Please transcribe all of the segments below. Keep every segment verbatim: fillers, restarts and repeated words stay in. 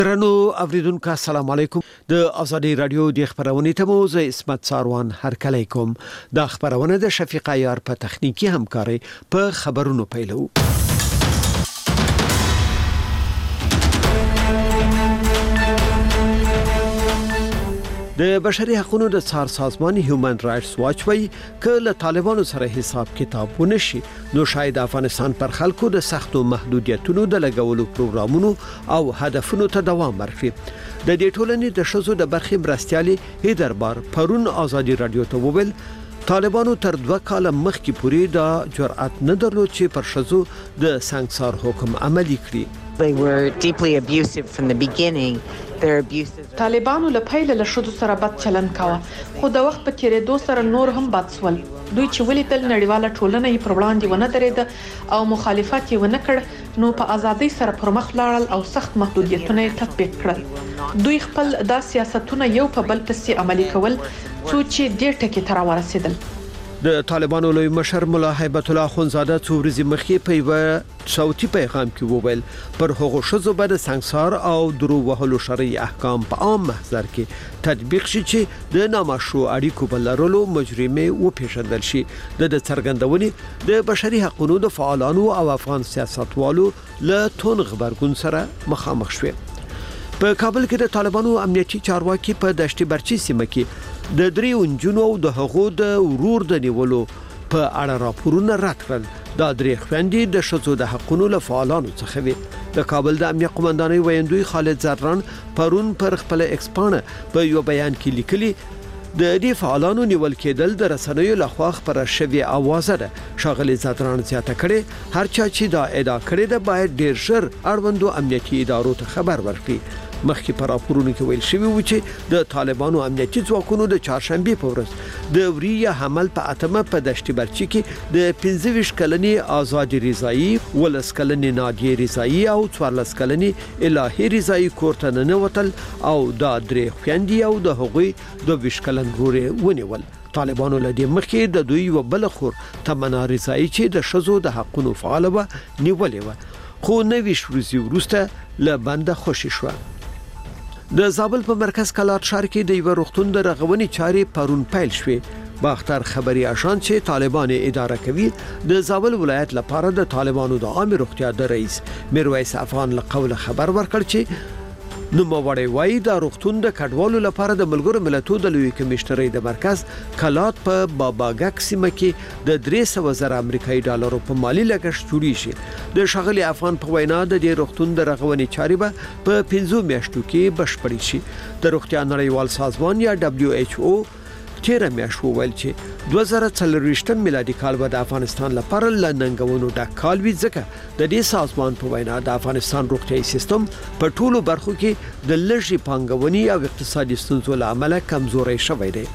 درنو اوریدونکو السلام علیکم. د ازادي رادیو د خبرونې ته مو زه اسمت ساروان هرکلی کوم. د خبرونه د شفیق عیار په تخنیکی همکاري په خبرونو پیلو. د بشري حقوقو د څار سازمان هیومن رائټس واچ وایي کله طالبانو سره حساب کتاب ونشي نو شاید افغانستان پر خلکو د سختو محدودیتونو د لګولو پروګرامونو او هدفونو ته دوام ورکړي. د دې ټولنې د شذو د برخې مرستيالي هیدربار پرون ازادي رادیو ته وویل طالبانو تر دوه کال مخکې پورې د جرأت نه درلود چې پر شذو د سنگسار حکم عملي کړي. They were deeply abusive from the beginning. Their abuses. طالبانو له پیل له شذو سره بد چلن کاوه خو د وخت په تیریدو سره نور هم بد سول. دوی چې ولیدل نړیواله ټولنه یې پر وړاندې ونه درېده او مخالفت یې ونه کړ نو په ازادۍ سره پر مخ لاړل او سخت محدودیتونه یې تطبیق کړل. دوی خپل د سیاستونه یو په بل پسې عملي کول څو چې ډېر ټکي تر ورسېدل. د طالبانو لوی مشر ملا هیبت الله اخونزاده څو ورځې مخکې په یو صوتي پیغام کې وویل پر هغو شذو به د سنگسار او درو وهلو شرعي احکام په عام محضر کې تطبیق شي چې د نامشروع اړیکو په لرلو مجرمه وپېژندل شي. د څرګندونې د بشري حقوقو د فعالانو او افغان سیاستوالو له تون خبرګون سره مخامخ شوه. په کابل کې د طالبانو امنیتي چارواکي په دشت برچی سیمه کې د دریو انجونو او د هغو د ورور د نیولو په اړه راپورونه رد کړل. دا درې خويندې د شذو د حقوقو له فعالانو څخه وي. د کابل د امنیت قومندانۍ ویاندوی خالد زران پرون پر خپل ایکسپانه په یو بیان کې لیکلي د دې فعالانو نیول کېدل د رسنیو لخوا خبره شوی اوازه ده. شاغلي زران زیاته کړي هر چا چې دا ادعا کړې ده باید ډیر ژر اړوندو امنیتي ادارو ته خبر ورکړي. مخکې پر راپورونو کې ویل شوی و چې د طالبانو امنیتي ځواکونو د چهارشنبه په ورځ د وریه حمل په اتمه په دشت برچی کې د پنځه ویشت کلنې آزادي رضایی ولس کلنې نادیه رضایی او څوارلس کلنې الهی رضایی کوړه ننوتل او دا درې خويندې او د هغوی د ویشت کلن ورور ونیول. طالبانو له دې مخکې د دوی و بل خور تمنا رضایی چې د شذو د حقوقو فعال و نیولې و خو نوي شروزي ورسته له بنده خوشی شو. د زابل په مرکز کلات شهر کې د یو روغتون د رغونې چارې پرون پیل شوې. باختر خبري آشان چې طالبان اداره کوي د زابل ولایت لپاره د طالبانو د عام روغتیا د رئیس میرویس افغان له قوله خبر ورکړ چې نو موړی وای د روغتون د کډوالو لپاره د ملګرو ملتونو د لوی کمشنرۍ د مرکز کلات په باباګک سیمه کې د درې سوه زره امریکایي ډالرو په مالی لګښت جوړی شي. د شغلي افغان په وینا د دې روغتون د رغونې چارې به په پنځو میاشتو کې بشپړې شي. د روغتیا نړیوال سازمان یا دبليو ایچ او تیر میاشت وویل چې دوه زره څلرویشتم میلادي کال به د افغانستان لپاره لننګونو ډک کال وي ځکه د دې سازمان په وینا د افغانستان روغتیايي سیستم په ټولو برخو کې د لږې پانګونې او اقتصادي ستونزو له امله کمزوري شوی دی.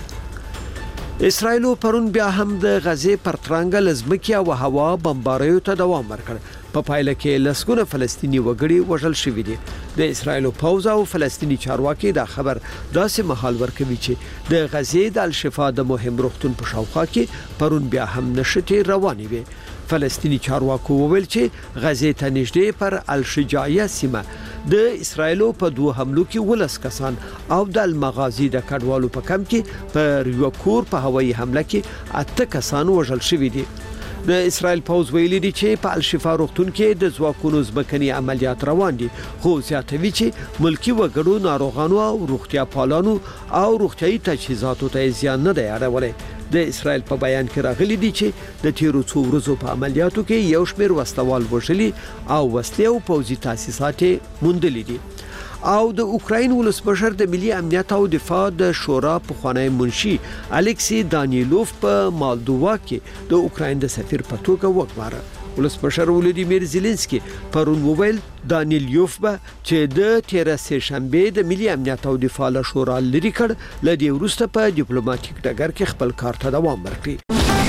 اسرائیل پرون بیا هم د غزې پر ترنګ لزمکي او هوا بمباریو ته دوام ورکړ. په پایله کې لسګونه فلسطینی وګړي وژل شوي دي. د اسرائیل پوځ او فلسطینی چارواکي دا خبر داسې مهال ورکوي چې د غزې د الشفا د مهم روغتون په شاوخوا کې پرون بیا هم نشټې روانې وي. فلسطینی چارواکو وویل چې غزې ته نږدې پر الشجاعیه سیمه د اسرائیل په دوه حملو کې ولس کسان او د المغازي د کډوالو په کم کې پر یو کور په هوایي حمله کې اته کسان وژل شوي دي. د اسرائیل پوځ ویلي دي چې په الشفا روغتون کې د ځواکونو ځمکني عملیات روان دي خو زیاتوي چې ملکی وګړو ناروغانو او روغتیا پالانو او روغتیايي تجهیزاتو ته زیان نه دی اړولی. د اسرائیل په بیان کې راغلي دي چې د تیرو څو ورځو په عملیاتو کې یو شمېر وسلوال وژلي او وسلې او پوځي تاسیسات موندلي دي. او د اوکراین ولسمشر د ملي امنیت او دفاع د شورا په خوانی منشي الکسی دانیلوف په مالدووا کې د اوکراین د سفیر په توګه وګماره. ولسمشر ولودیمیر زيلنسکي پرون وویل دانیلوف به چې د تیر سه شنبه د ملي امنیت او دفاع له شورا لري کړ لدی ورسته په ډیپلوماټیک ډګر کې خپل کار ته دوام ورکړي.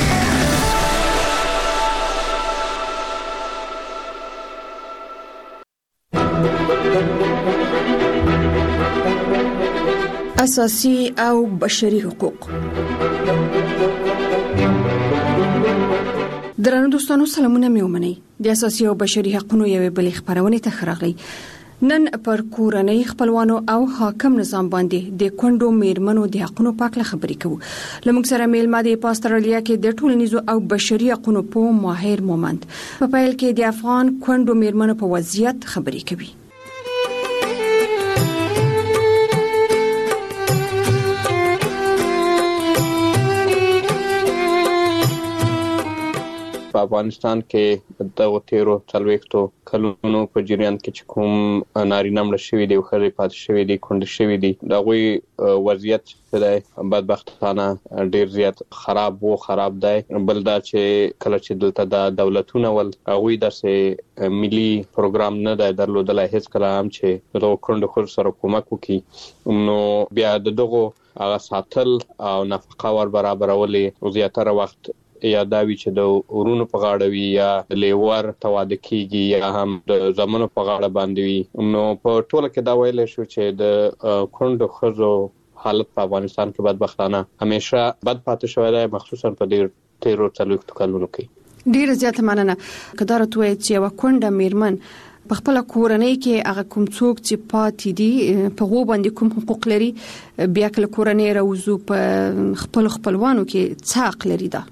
اساسي او بشري حقوق. درنو دوستانو سلامونه مې ومنئ. د اساسي او بشري حقوقو یوې بلې خبرونه ته خراغلی. نن پر کورنۍ خپلوانو او حاکم نظام باندې د کونډو میرمنو د حقونو په اړه خبرې کوو. لمونږ سره میلمه د استرالیا کې د ټولنیزو او بشري حقوقو په ماهر مومند په پیل کې د افغان کونډو میرمنو په وضعیت خبرې کوي. په افغانستان کې د تیرو څلوېښتو کلونو په جریان کې چې کوم نارینه مړه شوي دي او ښځې پاتې شوي دي کونډې شوي دي د هغوی وضعیت چې دی بدبختانه ډېر زیات خراب و خراب دی. بل دا چې کله چې دلته د دولتونه ول هغوی داسې ملي پروګرام نه دی درلودلی هیڅ کله هم چې دغو کونډو ښځو سره کومک وکړي، نو بیا د دغو هغه ساتل او نفقه ور برابرولې زیاتره وخت یا دا وی چې د ورونو په غاړه وي یا د لیور تواده کیږي یا هم د زمونو په غاړه باندې وي. نو په ټوله کې دا ویل شو چې د کونډو ښځو حالت په افغانستان کې بدبختانه همیشه بد پاتې شوی دی، مخصوصا په دې تیرو څلوېښتو کلونو کې. ډیره زیاته مننه. کدارت وایي چې یو کونډه میرمن په خپل کورنۍ کې هغه کوم څوک چې پاتې دي په غو باندې کوم حقوق لري، بیا کله کورنۍ راوځو په خپل خپلوانو کې څه حق لري. دا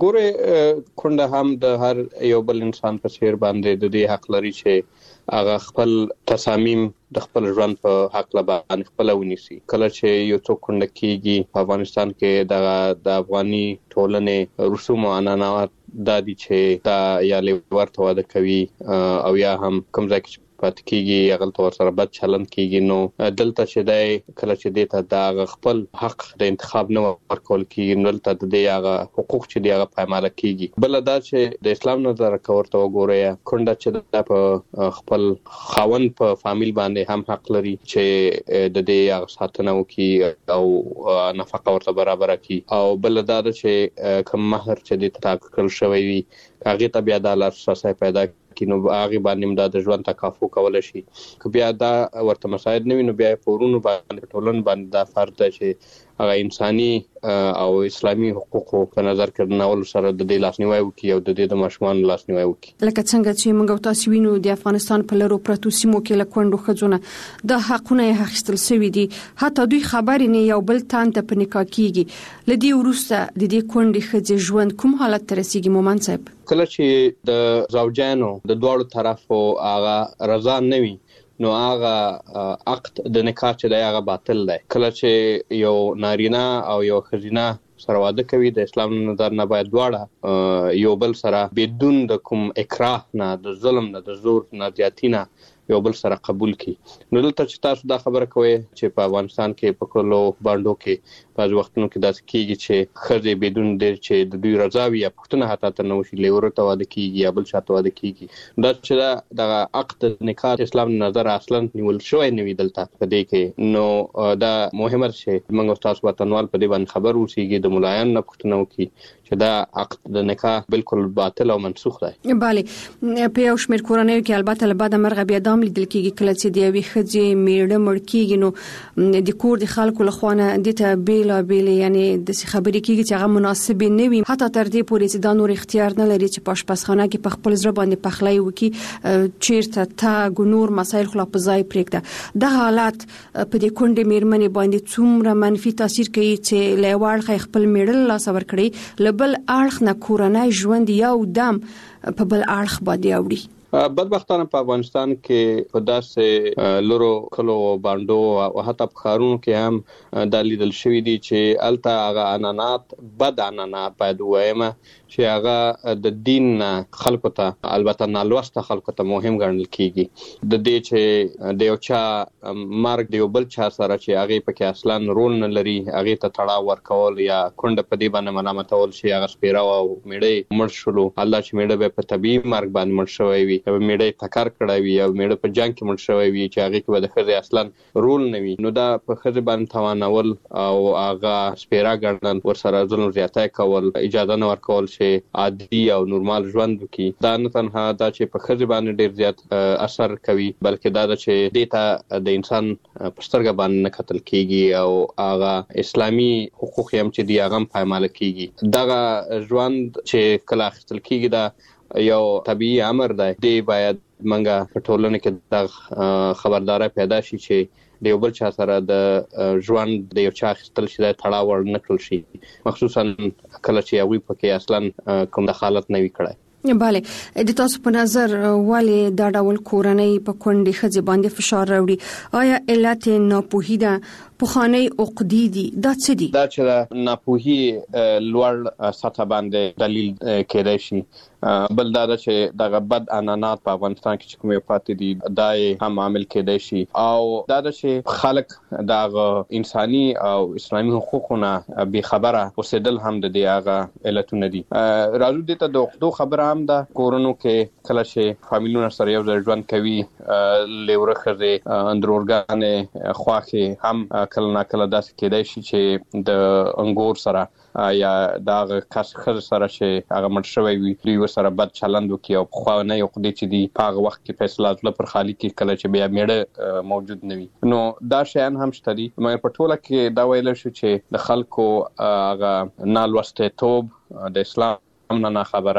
ګوره کونډه هم د هر یو بل انسان په څیر باندې د دې حق لري چې هغه خپل تصامیم د خپل ژوند په حق لبان خپل ونیسي. کله چې یو څوک کونډه کیږي په افغانستان کې د د افغاني ټولنې رسوم او عنعنات دا دي چې دا یا لیور تواده کوي او یا هم کوم ځای کې پاتې کیږي هغه تور سره بد چلند کیږي. نو دلته چې دی کله چې دی ته دا خپل حق د انتخاب نه ورکول کیږي، نو دلته د دې هغه حقوق چې دی هغه پایماله کیږي. بل دا چې د اسلام نظر کورته وګورئ، کونډه چې په خپل خاوند په فامیل باندې هم حق لري چې د دې هغه ساتنه وکړي او نفقه ورته برابر کړي. او بل دا چې کوم مہر چې د ټاکل شوی وي هغه ته بیا د لاسرسي پیدا کینو هغه باندې د ژوند تکافو کول شي. که بیا دا ورته مساعد نه وي نو بیا پورونو باندې ټولن باندې دا فرض ده چې هغه انساني او اسلامي حقوقو په نظر کې ناول سره د دې لاسنیوي وکړي او د دې د ماشومان لاسنیوي وکړي. لکه څنګه چې موږ تاسو وینو د افغانستان په لرو پرتو سیمو کې لکوندو خځونه د حقونه اخیستل شوی دي، حتی دوی خبرې نه یو بل تان ته په نکاح کیږي. لدی ورسته د دې کونډې خځې ژوند کوم حالت ترسيږي مومن صاحب؟ کله چې د زوجانو د دوړو طرفو هغه رضا نه وي نو هغه عقد د نکاح چې دی هغه باطل دی. کله چې یو نارینه او یو ښځینه سره واده کوي د اسلام نظر نه باید دواړه یو بل سره بدون د کوم اکراه نه، د ظلم نه، د زور نه، زیاتی نه یو بل سره قبول کی. نو دلته چې تاسو دا خبره کوئ چې په افغانستان کې په کلو باندو کې په وختونو کې داسې کیږي چې خځې بدون د چې د دوی رضا وي یا پښتنه حتی تر نو شي لیور ته واده کیږي یا بل شاته واده کیږي. دا چې دا د عقد نکاح اسلام نظر اصلا نیول شوی نه وي دلته په دې کې. نو دا مهمه چې موږ تاسو وطنوال په دې باندې خبر اوسېږي، د ملایان نه پښتنه وکي چې دا عقد د نکاح بالکل باطل او منسوخ دی. bale په یو شمېر کورنۍ کې البته له بعد مرغه بیا دام لیدل کېږي کله چې د یوې ښځې میړه مړ کېږي نو د کور د خلکو له خوا نه د ته بیلا بیل یعنی د خبرې کېږي چې هغه مناسب نه وي، حتی تر دې پورې چې دا نور اختیار نه لري چې په آشپزخانه کې په خپل ځای باندې پخلی وکړي، چیرته تا نور مسایل خلا په ځای پرېږده. دا حالت په دې کونډې میرمنې باندې څومره منفي تاثیر کوي چې له یو اړخه خپل میړه لاس ورکړي، له بل اړخ نه کورنۍ ژوند یو دم په بل اړخ باندې اوړي. بدبختانه په افغانستان کې په داسې لورو کلو باندو او حتی په ښارونو کې هم دا لیدل شوي دي چې الته هغه عنعنات بد عنعنات باید ووایم چې هغه د دین خلکو ته البته نالوسته خلکو ته مهم ګڼل کیږي. د دې چې د یو چا مرګ د یو بل چا سره چې هغه پکې اصلا رول نه لري هغه ته تړاو ورکول یا کونډه په دې باندې ملامتول شي هغه سپیرا او میړه مړ شلو، الله چې میړه به په طبيعي مرګ باندې مړ شوی وي، او میړه ټکر کړی وي او میړه په جنگ کې مړ شوی وي چې هغه کې به د ښځې اصلا رول نه وي، نو دا په ښځې باندې توانول او هغه سپیرا ګڼل ورسره ظلم زیاتی کول، اجازه نه ورکول چې عادي او نورمال ژوند وکړي. دا نه تنها دا چې په ښځې باندې ډیر زیات اثر کوي بلکې دا چې دې ته د انسان په سترګه باندې نه کتل کیږي او هغه اسلامي حقوق هم چې دی هغه پایماله کیږي. دا ژوند چې کله اخیستل کیږي دا یو طبيعي امر دی دی باید منګه په ټولنه کې د خبرداري پیدا شي چې د یو بل چا سره د ژوند د یو چا خپل شي د تړاو ور نکړل شي، مخصوصا کله چې هغه پکې اصلا کوم دخالت نه وی کړای. bale د تاسو په نظر ولې دا ډول کورنۍ په کونډې خځې باندې فشار راوړي؟ آیا علت ناپوهي ده، پخوانی عقدې دي، دا څه دي؟ دا چې ناپوهي لوړ سطح باندې دلیل کېدای شي. بل دا چې دغه بد عنعنات په افغانستان کې کومې پاتې دي دا هم عامل کېدای شي، او دا چې خلک دغه انساني او اسلامي حقوقونه به خبره اوسېدل هم د دې هغه علتونه دي. راځو دې ته د عقدو خبره هم ده. کورونو کې کله چې فامیلونه سره یو ځای ژوند کوي، لیوره خزه اندرورګانې خواخې هم کله نا کله داسې کېدای شي چې د انګور سره یا د کس خزه سره چې هغه مړ شوی وي دوی سره بد چلند وکي، او خو نه یو قضیه چې دی په هغه وخت کې فیصله ځله پر خالي کې کله چې بیا میړه موجود نه وي. نو دا شیان هم شته دي. مګر په ټوله کې دا ویل شو چې د خلکو هغه نالوسته توب د اسلام نه نه خبره،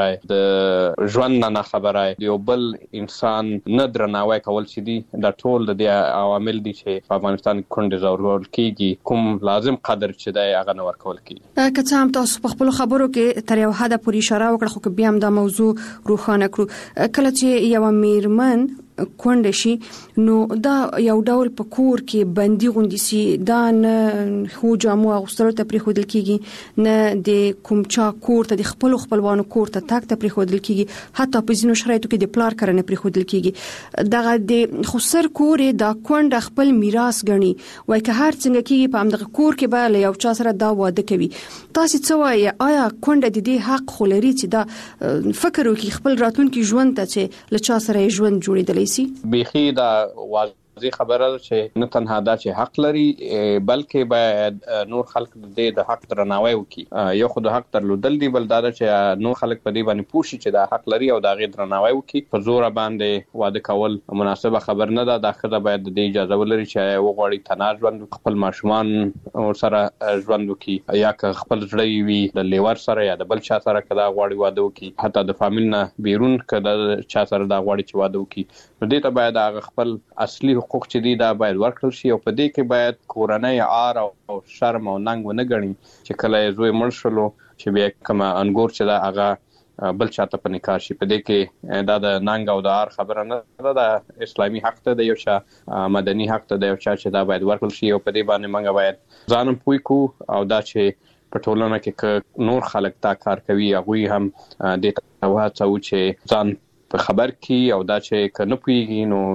د ژوند نه نه خبره، د یو بل انسان نه درناوی کول چې دي دا ټول د عوامل دي چې په افغانستان کې کونډې زورول کیږي، کوم لازم قدر چې دی هغه نه ورکول کیږي. که څه هم تاسو په خپل خبرو کې تر یو حد پورې اشاره وکړه، خو بیا هم دا موضوع روښانه کړو. کله چې یو میرمن کونډه شي نو دا یو ډول په کور کې بندي غوندي سي، دا نه خو جامو اغوستلو ته پریښودل کیږي، نه د کوم چا کور ته د خپل خپلوانو کور ته تاک ته پریښودل کیږي، حتی په ځینو شرایطو کې د پلار کرنه پریښودل کیږي. دغه د خسر کور دا کونډه خپل میراث غني، وای که هر څنګه کیږي په همدغه کور کې به له یو چا سره دا واده کوي. تاسو څه وایي؟ آیا کونډه د دې حق خو لري چې دا فکر وکړي خپل راتلونکي ژوند ته چې له چا سره ژوند جوړېدلی بیخي دا واضح خبره ده چې نه تنها دا چې حق لري بلکې باید نور خلک د دې د حق درناوی وکړي. یو خو د حق درلودل دی، بل دا چې نور خلک په دې باندې پوه شي چې دا حق لري او دا غي درناوی وکړي. په زور باندې واده کول مناسبه خبر نه ده. دا خزه باید د اجازه ولري چې وغواړي تنها ژوند خپل ماشومان سره ژوند وکړي، یا که خپل ځړی وي د لیور سره یا د بل چا سره کدا غواړي واده وکړي، حتی د فامیل نه بیرون کدا چا سره دا غواړي چې واده وکړي. نو دې ته باید هغه خپل اصلي حقوق چې دي دا باید ورکړل شي، او په دې کې باید کورنۍ عار او شرم او ننګ ونه ګڼي چې کله زوی مړ شلو چې بیا کوم انګور چې دا هغه بل چاته په نکاح شي. په دې کې دا د ننګ او د عار خبره نه ده، د اسلامي حق ته د یو چا مدني حق ته د یو چا چې دا باید ورکړل شي، او په دې باندې موږ باید ځانم پوي کو، او دا چې په ټولنه کې نور خلک دا کار کوي هغه هم د توهڅو چې ځان په خبر کی، او دا چې کنه پویږي نو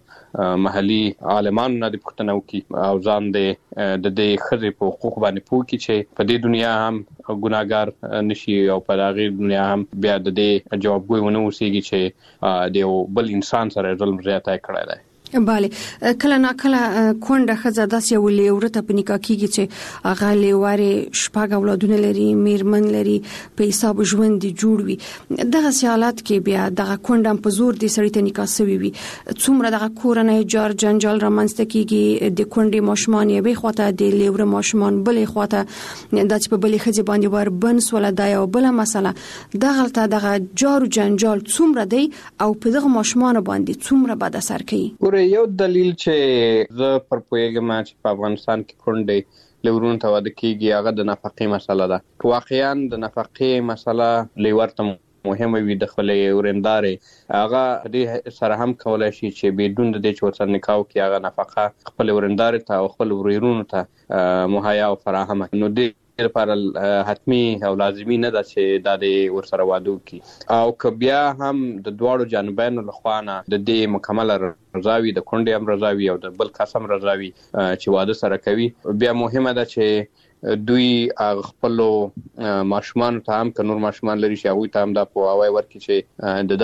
د محلي عالمانو نه د پښتنو کی او ځان د د دې خزې په حقوق باندې پوه کی چې په دې دنیا هم ګناګار نشي او په هغه دنیا هم بیا د دې جوابګوي ونه وسیږي چې د یو بل انسان سره ظلم زیاته کړی دی. bale کله نا کله کونډه خزه داسې یو لیورته په نکاح کیږي چې هغه لیواره شپږ اولادونه لري، میرمن لري، په حساب ژوند دی جوړ وي. دغه حالات کې بیا دغه کونډه په زور دي سړی ته نکاح سوي وي، څومره دغه کورنۍ جار جنجال رامنځته کیږي، د کونډې ماشومان یې به خواته د لیوره ماشومان بلې خواته د چې په بلې خځې باندې ور بنس ولا دا یو بل مسله. دغه ته دغه جار جنجال څومره دی او په دغه ماشومان باندې څومره بد اثر کوي؟ یو دلیل چې زه پر پوهیږم چې په افغانستان کې کونډې لیورونو ته واده کیږي هغه د نفقې مسله ده. واقعا د نفقې مسله لیور ته مهمه وي، د خپلې ورندارې هغه دې سره هم کولای شي چې بدون د دې چې ورسره نکاح وکړي هغه نفقه خپل ورندارې ته او خپل ورونو ته مهیا او فراهمه. نو دې لپاره حتمی او لازمی نه ده چې دا د ورسره واده وکړي، او که بیا هم د دواړو جانبینو لخوا نه د دې مکمل رضاوي، د کونډې هم رضاوي او د بل کس هم رضاوي چې واده سره کوي، بیا مهمه ده چې دوی خپل ماشومان ته هم که نور ماشومان لري چې هغه ته هم دا پوهاوی ورکړي چې د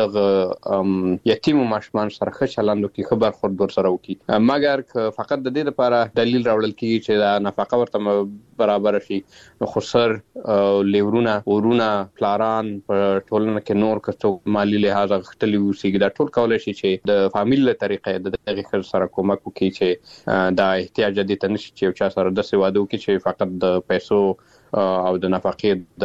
دغه یتیم ماشومان سره ښه چلند وکړي، ښه برخورد ورسره وکړي. مګر که فقط د دې لپاره دلیل راوړل کیږي چې دا نفقه ورته برابر شي، نو خسر لیورونه ورونه پلاران په ټولنه کې نور کڅو مالی لحاظ غختلی وسیږي، دا ټول کولای شي چې د فامیل له طریقې د دغه خر سره کومک وکړي چې دا احتیاج دي ته نشي چې چا سره د سوادو کې چې فقط د پیسو او د نفقې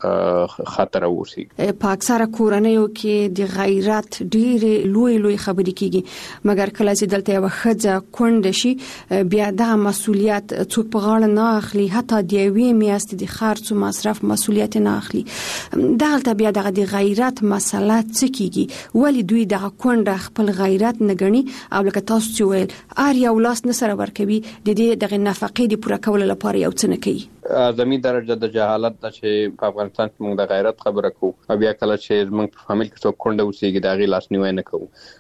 د خطر اوسي. په اکثره کورنیو کې د غیرت ډېر لوی لوی خبرې کیږي، مګر کله چې دلته یو خځه کونډه شي بیا د مسولیت څوک په غاړه نه اخلي، حتی د یوې میاشتې د خرڅ او مصرف مسولیت نه اخلي. دغلته بیا دغه د غیرت مسله څه کیږي؟ ولی دوی دغه کونډه خپل غیرت نه ګڼي او لکه تاسو چې ویل ار یو لاس نه سره ورکوي د دې دغه نفقې د پوره کولو لپاره یو څه نه کوي؟ اعظمي درجه د جهالت د چې په افغانستان کې موږ د غیرت خبره کوو او بیا کله چې موږ په فامیل کې څوک کونډه اوسېږي د هغې لاسنیوی نه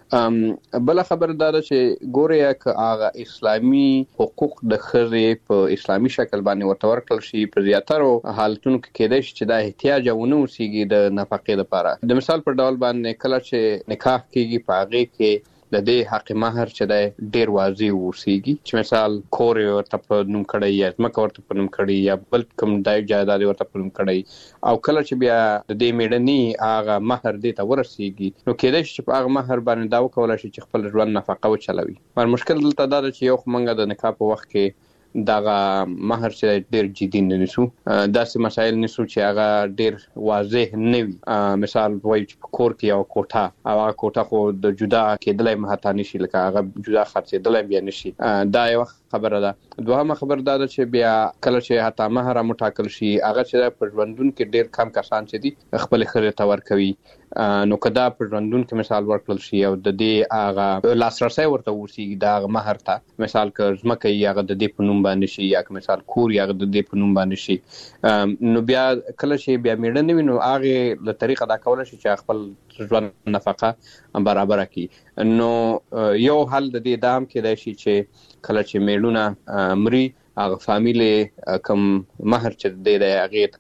کوو. بله خبره دا ده چې ګورې که هغه اسلامي حقوق د ښځې په اسلامي شکل باندې ورته ورکړل شي، په زیاترو حالتونو کې کېدای شي چې دا احتیاج ونه اوسېږي د نفقې لپاره. د مثال پر ډول باندې کله چې نکاح کېږي په هغې کې د دې حق مہر چې د ډیر واضح وسیږي، چې مثال کور ورته په نوم کړی یا ځمکه ورته په نوم کړی یا بل کوم دای جایداد ورته په نوم کړی، او کله چې بیا د دې میړنی هغه مہر دې ته ورسیږي نو کېدای شي چې په هغه مہر باندې دا وکولای شي چې خپل ژوند نفقه وچلوي. مر مشکل دلته دا ده چې یو خمنګ د نکاح په وخت کې دغه مہر چې ډیر جدي نه نیسو، داسې مسایل نیسو چې هغه ډیر واضح نه وي. مثال وایي چې په کور کې یو کوټه او هغه کوټه خو د جدا کېدلای مهتا نشي، لکه هغه جدا خرڅېدلای بیا نشي. دا یو خبره ده. دوهمه خبره دا ده چې بیا کله چې حتی مہر هم ټاکل شي، هغه چې په ژوندون کې ډیر کم کسان چې دي خپل ښځې ته ورکوي، نو کدا په ژوندون کې مثال ورکړل شي او د دې هغه لاسرسي ورته وسی د هغه مہر ته، مثال که ځمکه یې هغه د دې په نوم باندې شي یا که مثال کور یې هغه د دې په نوم باندې شي، نو بیا کله چې بیا میړه نه وي نو هغه له طریقه دا کولای شي چې خپل ژوند نفقه برابر کړي. نو یو حل د دې دام کېدای شي چې کله چې میړونه مري هغه فامیل کم مہر چې د هغه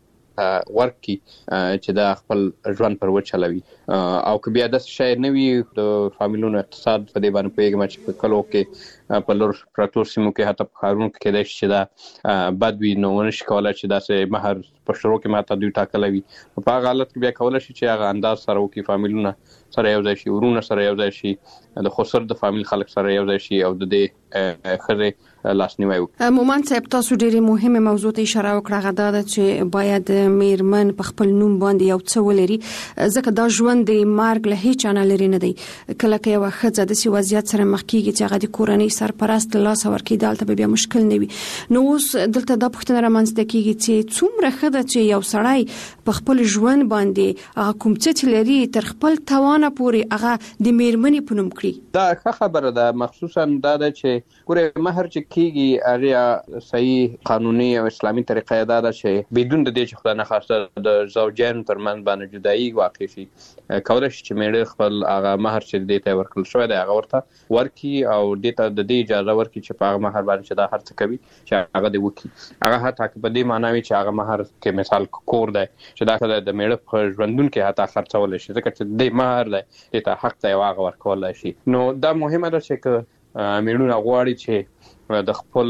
ورکی چې دا خپل ژوند پر وچلوي. او که بیا د شای نوی د فامیلونو اقتصاد په دې باندې پیګم چې په کلو کې په لور پراتور سیمو کې حتی په خارونو کې کېدای شي چې دا بدوي نو ونشي کولای چې داسې مہر په شروع کې ماته دوی ټاکلی وي. په هغه حالت کې بیا کولای شي چې هغه انداز سره وکړي، فامیلونه سره یو ځای شي، ورونه سره یو ځای شي، د خسر د فامیل خلک سره یو ځای شي او د دې ښځې لاسنیوی وکړي. مومن صاحب تاسو ډېرې مهمه موضوع ته اشاره وکړه، غدا ده چې باید میرمن په خپل نوم باندې یو څه ولري، ځکه دا ژوند د مرګ له هیڅ نه لري نه دی. کله که یو ښځه د سی وضعیت سره مخ کیږي چې هغه د کورنۍ سرپرست لاس ورکړي، دلته بیا مشکل نه وي. نو اوس دلته دا پوښتنه رامنځته کیږي چې څومره ښه ده چې یو سړی په خپل ژوند باندې هغه کوم څه لري تر خپل توانه پورې هغه د میرمنې په نوم کړي. دا ښه خبره ده، مخصوصا دا ده چې ګوره مہر چې کیږي هغه صحیح قانوني او اسلامي طریقه دا ده چې بدون د دې چې خدای نه خواسته د زوجین ترمنځ باندې جدایي واقع شي، کولای شي چې میړه خپل هغه مہر چې دې ته ورکړل شوی دی هغه ورته ورکي او دې ته د دې اجازه ورکي چې په هغه مہر باندې چې دا هر څه کوي چې هغه دې وکړي. هغه حتی په دې معنی وي چې هغه مہر کې مثال کور دی چې دا کله د میړه په ژوندون کې حتی خرڅول شي، ځکه چې دې مہر دی دې ته حق دی هغه ورکول شي. نو دا مهمه ده چې میړونه غواړي چې د خپل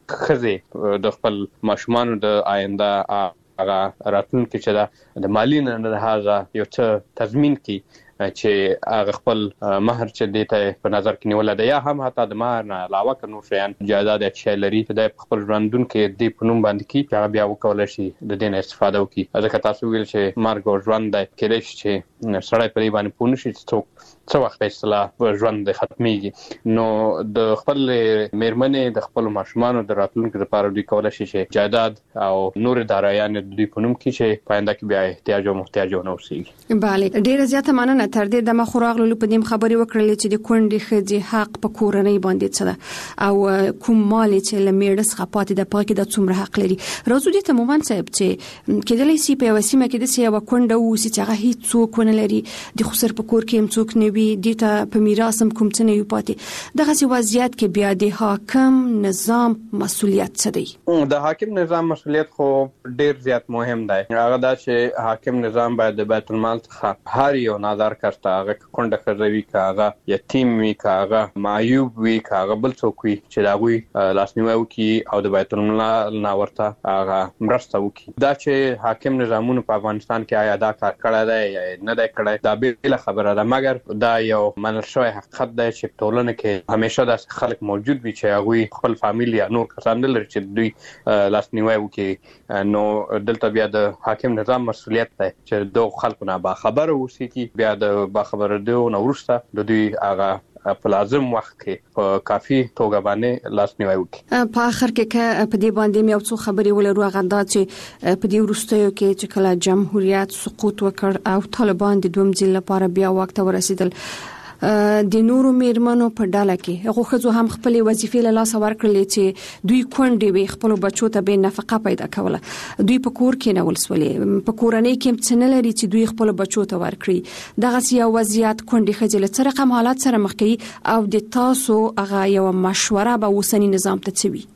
ښځې د خپل ماشومانو د آینده هغه راتلونکي چې دا د مالی نه لحاظه یو څه تضمین کړي چې هغه خپل مہر چې دې ته په نظر کې نیول دی، یا هم حتی د مہر نه علاوه که نور شیان جایداد یا شی لري چې د خپل ژوندون کې دې په نوم باندې کړي چې هغه بیا وکولی شي د دې نه استفاده وکړي. ځکه تاسو ویل چې مرګ او ژوند دی، کېدای شي چې سړی په دې باندې پوه نه شي چې څوک څه وخت په اصطلاح ژوند ختمیږي. نو د خپل میرمنې د خپل ماشومانو د راتلونکي لپاره دوی کولی شي چې جایداد او نور دارایان دوی په نوم کړي چې په آینده کې بیا احتیاج او محتاج ونه اوسېږي. بله، ډېره زیاته مننه. تر دې دمه خو راغلو په دې خبرې وکړلې چې د کونډې ښځې حق په کورنۍ باندې څه ده او کوم مال چې له میړه څخه پاتې ده په هغې کې د څومره حق لري. راځو دې ته مومن صاحب چې کېدلی شي په یوه سیمه کې داسې یوه کونډه واوسي چې هغه هېڅ څوک ونه لري، د خسر په کور کې هم څوک نه وي، دې ته په میراث هم کوم څه نه وي پاتې. دغسې وضعیت کې بیا د حاکم نظام مسؤلیت څه دی؟ د حاکم نظام مسؤلیت خو ډېر زیات مهم دی. هغه دا چې حاکم نظام باید د بیت المال څخه هر یو نادار کس ته، هغه کونډه ښځه وي که هغه یتیم وي که هغه معیوب وي که هغه بل څوک وي، چې د هغوی لاسنیوی وکړي او د بیت المال نه ورته هغه مرسته وکړي. دا چې حاکم نظامونو په افغانستان کې آیا دا کار کړی دی یا نه دی، ژوند کړی دا بیل خبره ده مګر دا یو منل شوی حقیقت دی چې ټولنه کې همیشه د خلک موجود وي چې هغه خپل فامیل یا نور کسان لري چې دوی لاسنیوي وکړي نو دلته بیا د حاکم نظام مسؤلیت دی چې دوه خلکو نه با خبر اوسي چې بیا د با خبر دی نو ورسته د دوی هغه په لازم وخت کې په کافي توګه باندې لاسنیوي وکړي. په اخر کې په دې باندې مې څو خبرې ولرو هغه دا چې په دې وروستیو کې چې کله جمهوریت سقوط وکړ او طالبان د دوم ځل لپاره بیا وخت ورسېدل د نورو میرمنو په ډاله کې هغه خزو هم خپل وظیفې له لاس ورکړلې چې دوی کونډې وي خپل بچو ته به نفقه پیدا کوله دوی په کور کې نه ولسولې په کورنۍ کې څه نه لري چې دوی خپل بچو ته ورکړي دغه سیاسي وضعیت کونډې خجل څه رقم حالات سره مخ کوي او د تاسو هغه یو مشوره به وسنی نظام ته چوي.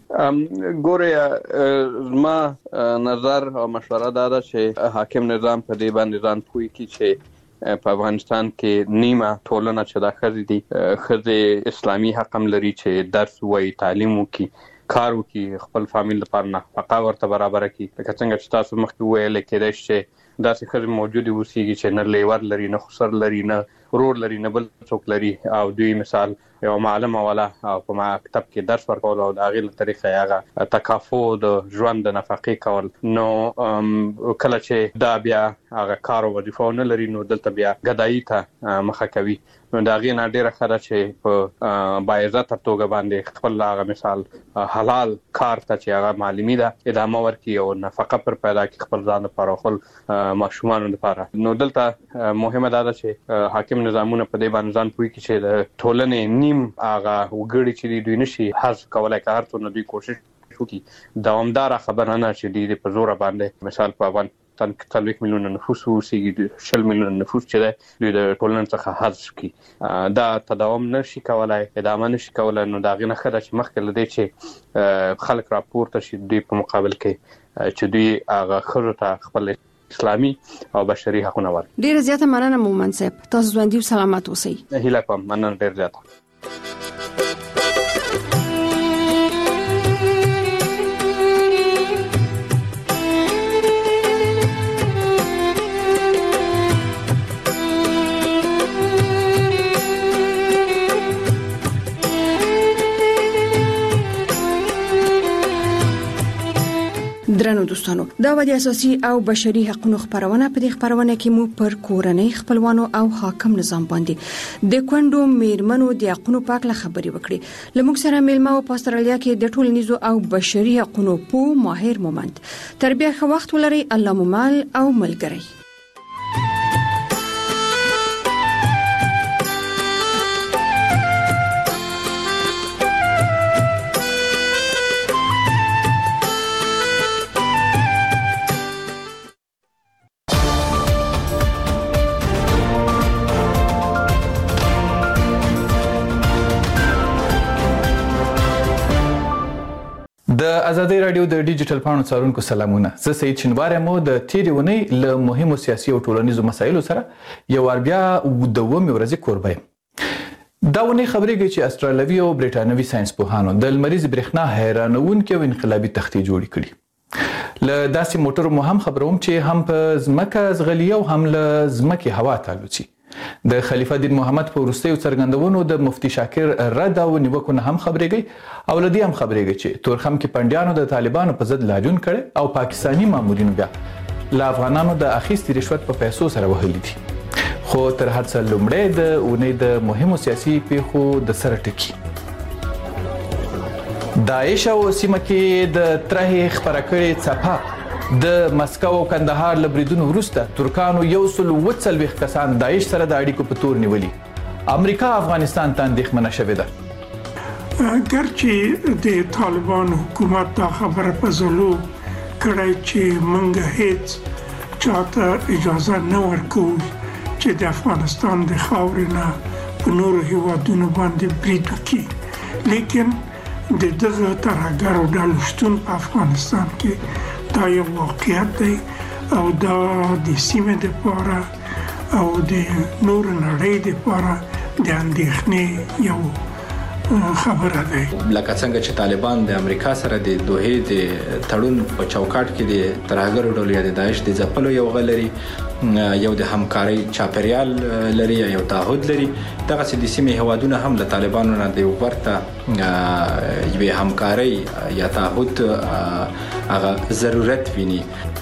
ګوره ما نظر او مشوره دا ده چې حاکم نظام په دې باندې ځان پوي کی چې په افغانستان کې نیمه ټولنه چې دا خزي دي خزي اسلامي حق هم لري چې درس وای تعلیم وکي کار وکي خپل فامیل لپاره نفقه ورته برابر کړي لکه څنګه چې تاسو مخکې ویل کېدای چې دا څه خزي موجوده وسیږي چې نه لیور لري نه خسر لري نه رور لري نه بل څوک لري او دوی مثال یو معلم والا او په مکتب کې درس ورکول او د غیل طریقې هغه تکافو د ژوند د نفقې کول نو کله چې دا بیا هغه کار او وظیفه نه لري نو دلته بیا غدایي ته مخه کوي نو دا غي نه ډیره خره چې په باعزت توګه باندې خپل هغه مثال حلال کار ته چې هغه معلومي ده ادامه ورکړي او نفقه پر پیدا کړي خپل ځان لپاره خپل ماشومان لپاره نو دلته مهمه ده چې حاکم نظامونه په دې باندې ځان پوي چې د ټولنې نیم هغه وګړي چې دوی نشي حذف کولای کار ته نو دوی کوشش وکړي دوامدار خبره نه چې د په زور باندې مثال په افغانستان کې څلوېښت میلیونه نفوس اوسېږي شل میلیونه نفوس چې دی دوی د ټولنې څخه حذف کړي دا تداوم نشي کولای ادامه نشي کولای نو دا غي نه خره چې مخکې لدی چې خلک راپورته شي دوی په مقابل کې چې دوی هغه خرو ته خپل اسلامي او بشري حقونه ورکړي. ډیره زیاته مننه مومن صاحب تاسو ژوندۍ او سلامت اوسئ. هیله کوم مننه ډیر زیاته. درنو دوستانو دا و د اساسي او بشري حقوقو خبرونه په دې خبرونه کې مو پر کورنۍ خپلوانو او حاکم نظام باندې د کندو میرمنو د حقوقو په اړه خبري وکړي لموږ سره میلمه او په استرالیا کې د ټولنیزو او بشري حقوقو په ماهر مومند تربیه خو وخت ولري الله ممال او ملګری. د ازادي رادیو د ډیجیټل پاڼو څارونکو سلامونه. زه سید شنواره مو د تیری ونې له مهمو سیاسي او ټولنیزو مسایلو سره یو ور بیا د ومه ورځې کوربه یم. دا ونې خبرې کوي چې استرالیوي او برېټانوي ساينس پوهانو د لمریز برېښنا حیرانونکو او انقلابي تختې جوړې کړې. له داسې موټرو مو هم خبروم چې هم په ځمکه زغلی او هم له ځمکې هوا تعلقي. د خلیفہ دین محمد په وروستیو څرګندونو د مفتی شاکر رد او نیوکو نه هم خبرېږي او لدی هم خبرېږي چې تورخم کې پندیانو د طالبانو په ضد لاجون کړي او پاکستانی مامورینو بیا له افغانانو د اخیستي رشوت په پیسو سره وهلي دي. خو تر هر څه لومړی د اونۍ د مهمو سیاسي پیښو د سره ټکی. داعش او سیمه کې د ترهې خبره کړې څپه د مسکو او کندهار لبریدونو وروسته ترکانو یو سل وڅلويخ کسان داعش سره د اړیکو په تور نیولي. امریکا افغانستان ته اندېښمنه شوې ده. ګرچې د طالبان حکومت دا خبره په زلو کړای چې موږ هیڅ چاته اجازه نه ورکوو چې د افغانستان د خاورې نه په نورو هیوادونو باندې برید وکړي، لیکن د دغه ترهګرو ډلو شتون په افغانستان کې دا یو واقعیت دی او دا د سیمې لپاره او د نور نړۍ لپاره د اندېښنې یو خبره ده. لکه څنګه چې طالبان د امریکا سره د دوحې د تړون په چوکاټ کې د ترهګرو ډلو یا د داعش د ځپلو یو غلري یو د همکاري چاپریال لري یو تعهد لري، دغه د سیمې هوادونه هم له طالبانو نه د ورته یوې همکاري یا تعهد هغه ضرورت ویني.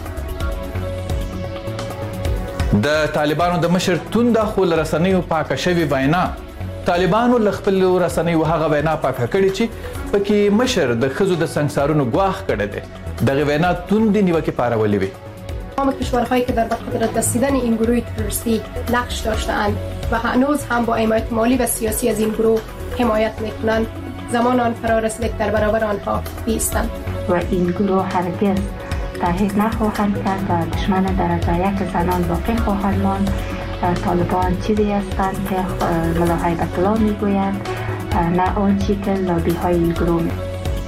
د طالبانو د مشر تونده خو رسنیو پاکه شوی وینا طالبانو ل خپل رسنیو هغه وینا پاکه کړي چې پکې مشر د خزو د سنگسارونو گواخ کړي دي. دغه وینا توندی نیوکه پارولې وي. تمام کشورهایی که در قدرت رسیدن این گروه تروریستی نقش داشته‌اند و هنوز هم با حمایت مالی و سیاسی از این گروه حمایت می‌کنند زمان آن فرا رسیده که در برابر آنها ایستند و این گروه هرگز تحریک نخواهند کرد و دشمن درجه یک زنان باقی خواهند ماند. طالبان چیزی هستند که ملا هیبت الله میگوید، نه آنچه که لابی های این گروه می.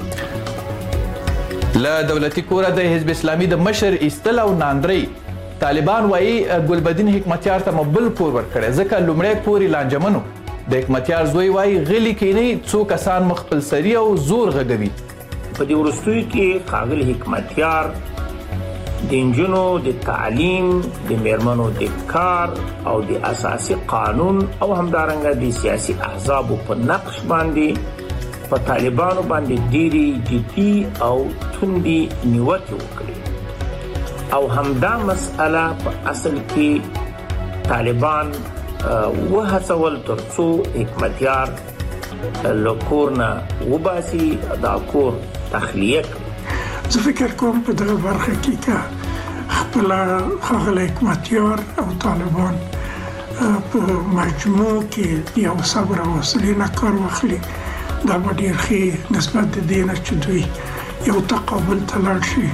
له دولتي کوره د حزب اسلامي د مشر ایستل او ناندري طالبان وایي ګلبدین حکمتیار ته مبل پور ورکړي ځکه لومړی پوري لانجمنو د حکمتیار زوی وایي غلي کینی څو کسان مخبل سری او زور غږوي. په دې ورستوي کې ښاغلي حکمتیار د انجونو د تعلیم د میرمنو د کار او د اساسي قانون او همدارنګه د سیاسي احزاب په نقش باندې په طالبانو باندې ډېری جدي او توندي نیوکې وکړي او همدا مسأله په اصل کې طالبان وهڅول ترڅو حکمتیار له کور نه وباسي، دا کور تخلیه کړي. زه فکر کوم په دغه برخه کې که خپل ښاغلی حکمتیار او طالبان په مجموع کې یو صبر او حوصلې نه کار واخلي، دا به ډېر ښه نسبت د دې نه چې دوی یو تقابل ته لاړ شي.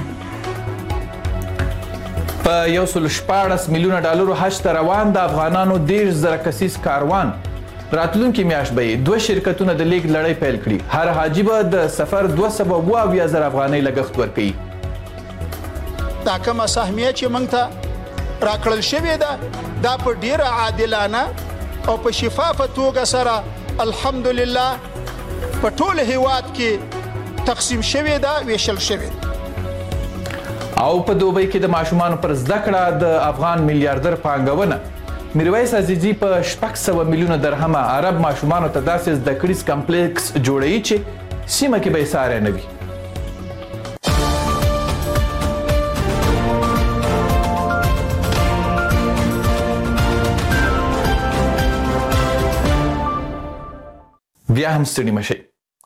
په یو سل شپاړس میلیونه ډالرو حج ته روان د افغانانو دېرش زره کسیز کاروان راتلونکي میاشت به دوه شرکتونه د لیږد لړۍ پیل کړي. هر حاجي به د سفر دوه سوه اوه اویا زره افغانۍ لګښت ورکوي. دا کومه سهمیه چې موږ ته راکړل شوې ده دا په ډېره عادلانه او په شفافه توګه سره الحمدلله په ټول هیواد کې تقسیم شوې ده، ویشل شوې ده. او په دوبۍ کې د ماشومانو پر زده کړه د افغان میلیاردر پانګونه میرویس عزیزي په شپږ سوه میلیونه درهمه عرب ماشومانو ته داسې زده کړیز کمپلیکس جوړوي چې سیمه کې به یې ساری نه وي. بیا هم ستړي مشئ.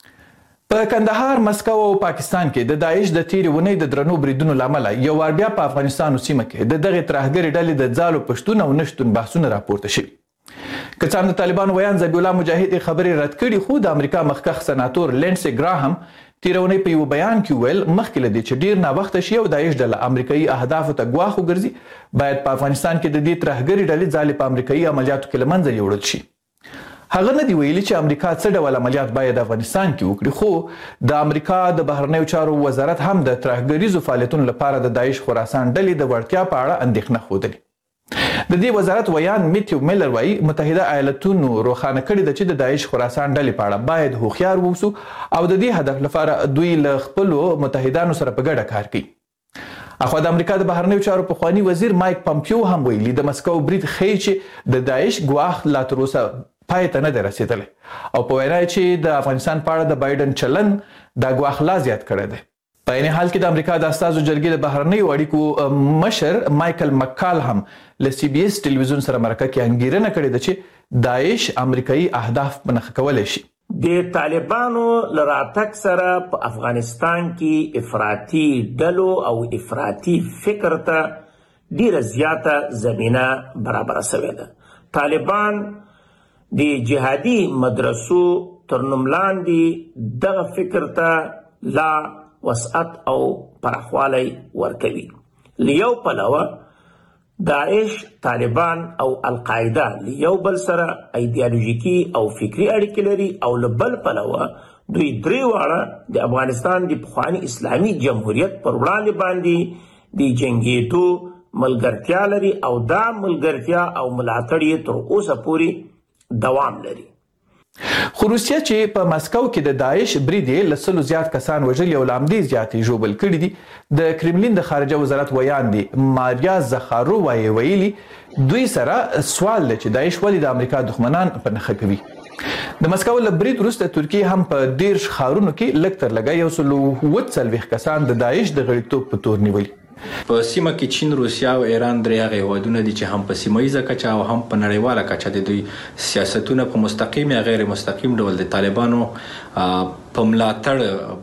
په کندهار، مسکو او پاکستان کې د داعش د تیرې ونې د درنو بریدونو لامله یو وار بیا په افغانستان او سیمه کې د دغې ترهګرې ډلې د ځالو پښتون او نشتون بحثونه راپورته شوي. که څه هم د طالبانو ویان ذبیح الله مجاهد خبرې رد کړي، خو د امریکا مخکښ سناتور لینډسي ګراهم تیره ونې په یو بیان کې وویل مخکې له دې چې ډیر ناوخته شي او داعش ډله امریکایي اهدافو ته ګواښ وګرځي، باید په افغانستان کې د دې ترهګرې ډلې ځالې په امریکایي عملیاتو کې له منځه یوړل شي. هغه نه دی ویلي چې امریکا څه ډول عملیات باید افغانستان کې وکړي، خو د امریکا د بهرنیو چارو وزارت هم د ترهګریزو فعالیتونو لپاره د داعش خراسان ډلې د وړتیا په اړه اندېښنه ښودلې. د دې وزارت ویان میتیو میلر وایي متحده ایالتونو روښانه کړې ده چې د داعش خراسان ډلې په اړه باید هوښیار واوسو او د دې هدف لپاره دوی له خپلو متحدانو سره په ګډه کار کوي. اخوا د امریکا د بهرنیو چارو پخواني وزیر مایک پمپیو هم ویلي د مسکو برید ښیي چې د داعش ګواښ لا تر اوسه پای ته نه دی رسېدلی او په وینا چې د افغانستان په اړه د بایډن چلن دا ګواښ لا زیات کړی دی. په عین حال کې د امریکا د استازو جرګې د بهرنیو اړیکو مشر مایکل مکال هم له سی بي اس ټلویزیون سره مرکه کې انګیرنه کړې ده چې داعش امریکایي اهداف په نښه کولی شي. د طالبانو له راتګ سره په افغانستان کې افراطي ډلو او افراطي فکر ته ډیره زیاته زمینه برابره شوې ده. طالبان د جهادي مدرسو تر نوم لاندې دغه فکر ته لا وسعت او پراخوالی ورکوي. له یو پلوه داعش، طالبان او القاعده له یو بل سره ایدیالوژیکي او فکري اړیکې لري او له بل پلوه دوی درې واړه د افغانستان د پخواني اسلامي جمهوریت پر وړاندې باندې د جنګېدو ملګرتیا لري او دا ملګرتیا او ملاتړ یې تر اوسه پورې دوام لري. خو روسیا چې په مسکو کې د داعش برید یې له سلو زیات کسان وژلي او له همدې زیاتې ژوبل کړي دي. د کرملین د خارجه وزارت ویاندې ماریا زخارووا یې ویلي دوی سره سوال دی چې داعش ولې د امریکا دښمنان په نښه کوي. د مسکو له برید وروسته ترکیه هم په دیرش ښارونو کې لږ تر لږه یو سل اووه څلوېښت کسان د داعش د غړیتوب په تور نیولي. په سیمه کې چین، روسیا او ایران درې هغه هیوادونه دي چې هم په سیمه ییزه کچه او هم په نړیواله کچه د دوی سیاستونه په مستقیم یا غیر مستقیم ډول د طالبانو په ملاتړ